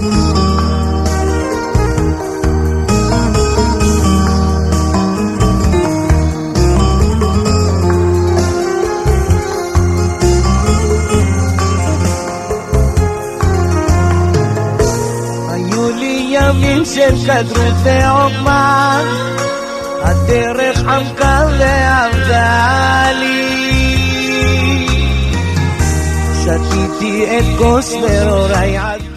ימים של כדרות ועוגמה, הדרך עמקה ועבדה לי. שתיתי את כוס ואורי עד